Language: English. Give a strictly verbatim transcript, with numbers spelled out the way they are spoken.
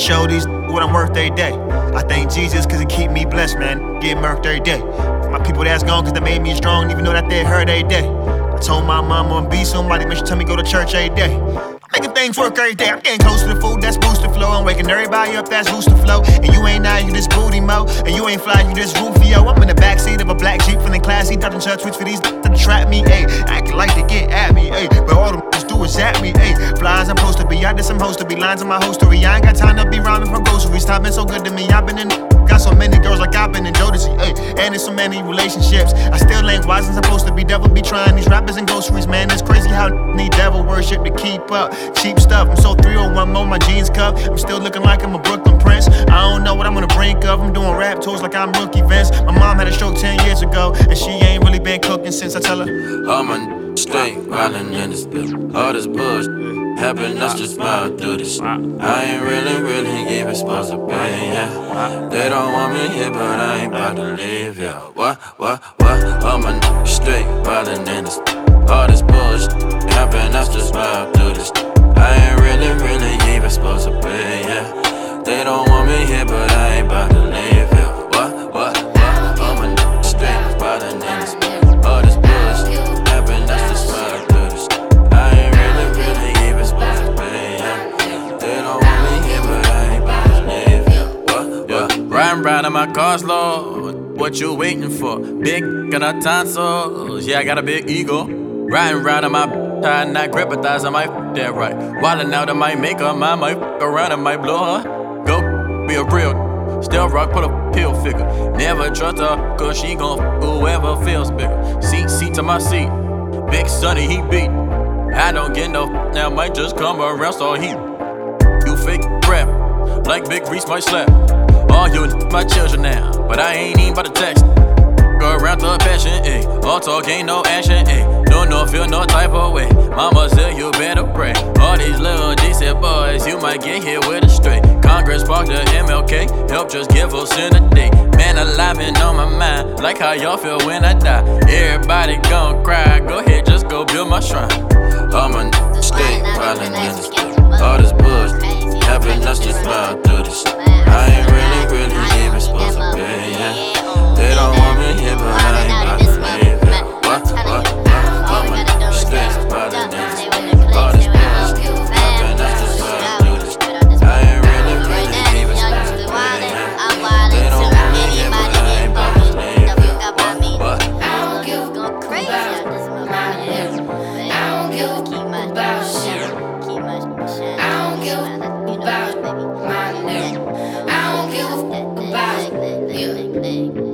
show these what I'm worth every day. I thank Jesus cause he keep me blessed, man. Get murked every day. My people that's gone cause they made me strong, even though that they hurt every day. I told my mama I'm be somebody, make sure tell me go to church every day. I'm making things work every day. I'm getting close to the food, that's booster flow. I'm waking everybody up, that's booster flow. And you ain't now, you just booty mo. And you ain't fly, you just Rufio. I'm in the backseat of a black Jeep, feeling classy, dodging church tweets for these to trap me, ayy. Acting like they get at me, ayy. But all them do is at me, ayy. Flies I'm supposed to be, I did some host to be, lines in my hostery. I ain't got time to be rhyming from groceries. Time been so good to me, I've been in. Got so many girls like I've been in Jodeci, ayy. And in so many relationships. I still ain't wise and supposed to be. Devil be trying these rappers and groceries, man. It's crazy how need devil worship to keep up. Cheap stuff, I'm so three oh one more, my jeans cup. I'm still looking like I'm a Brooklyn Prince. I don't know what I'm gonna brink of. I'm doing rap tours like I'm Rookie Vince. My mom had a stroke ten years ago, and she ain't really been cooking since. I tell her I'm a straight riding in this bill. All this bullshit. Helping us to smile through this. I ain't really, really even supposed to be, yeah. They don't want me here, but I ain't about to leave, yeah. What, what, what? I'm a n***a straight riding in this. All this bullshit. Helping us to smile through this. I ain't really, really even supposed to be, yeah. They don't want me here, but I ain't about to leave, yeah. What, what, what? I'm a n***a straight riding in this. All this bullshit. Helping us to smile through this. I ain't really, really even supposed to be, yeah. They don't want me here, but I ain't about to leave, yeah. What, what? Riding round in my car slow. What you waiting for? Big got a tonsils. Yeah, I got a big ego. Riding round in my tie, not grip a thighs, I might f that right. Wildin' out, I might make her mine, might f around, I might blow her. Go be a real. Still rock, put a pill figure. Never trust her, cause she gon' f whoever feels bigger. Seat, seat to my seat. Big Sonny, he beat. I don't get no f now, might just come around, so he. You fake rap, like Big Reese might slap. All you n- my children now, but I ain't even about to text. Go around the passion, ayy. All talk ain't no action, ayy. No, no, feel no type of way. Mama said you better pray. All these little decent boys, you might get hit with a straight. Congress parked the M L K, help just give us in a day. Man alive and on my mind, like how y'all feel when I die. Everybody gon' cry, go ahead, just go build my shrine. I'm a n***a straight riding in this. All this bullshit. Helping us to smile through this. I ain't really, really even supposed to be, yeah. They don't want me here, but I ain't about to leave, yeah. What, what, what? I'm a n***a straight riding in this. All this bullshit. Helping us to smile through this. I ain't really, really even supposed to be, yeah. They don't want me here, but I ain't about to leave, yeah. What, what? I don't give a fuck about my lips. I don't give a fuck about shit. I don't give a fuck about my nigga. I don't give a fuck about you.